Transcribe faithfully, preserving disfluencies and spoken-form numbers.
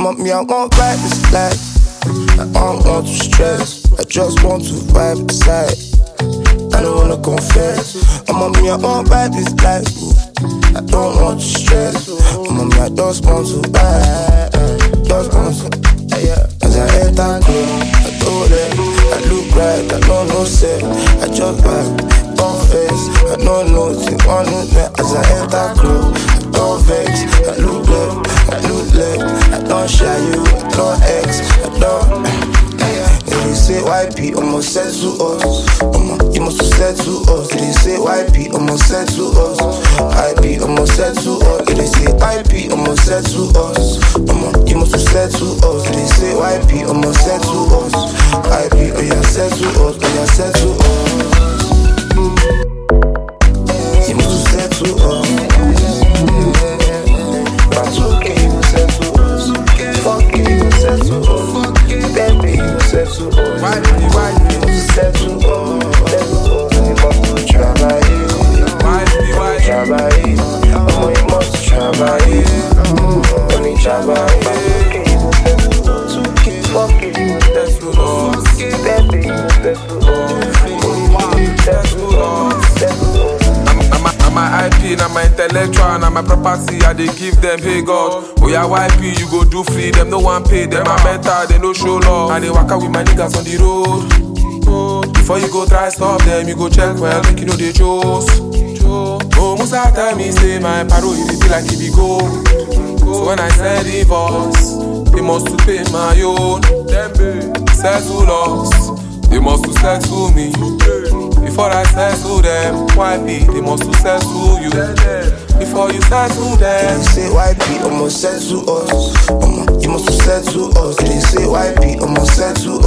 I'm up me, I won't fight this life. I don't want to stress, I just want to vibe inside. I don't wanna confess. I'm on me, I won't fight this life. I don't want to stress. I'm on me, I just want to vibe. Just want to, yeah. As I enter club, I go there. I look right, I don't know self. I just vibe, don't face. I don't know nothing, one minute. As I enter club, I don't vex. I look left, I look left. I don't shy you, I don't X. I don't. They say Y P almost said to us. Um, you must have said to us. They say Y P almost said to us. Y P almost said to us. They say Y P almost said to us. Um, you must have said to us. They say Y P almost said to us. Y P oh yeah said to us. Oh yeah said to us. You must have said to us. But okay, you said to us. Fuck it, you said to us. Baby, you said to us. Why did you, why did You said to us. You must travel. why did you, why Trabalhei, amor, eu mostro trabalhei. Only trabalhei. Fuck it, you said to us. Baby, you said to us. You said to us. I'm my I P, now my intellectual, now my property, I dey give them, hey God. Oh yeah, Y P, you go do free, them no one pay, them my mental, they no show love. And they walk out with my niggas on the road. Before you go try stop them, you go check well, make you know they chose. Oh, Musa tell me, say my paro, it be like it be gold. So when I send divorce, they must to pay my own. Settle loss, they must to settle me. Before I settle them, Y P, they must to settle you. Before you settle them, They say Y P almost said to us. Um, you must have said to us. They say Y P almost said to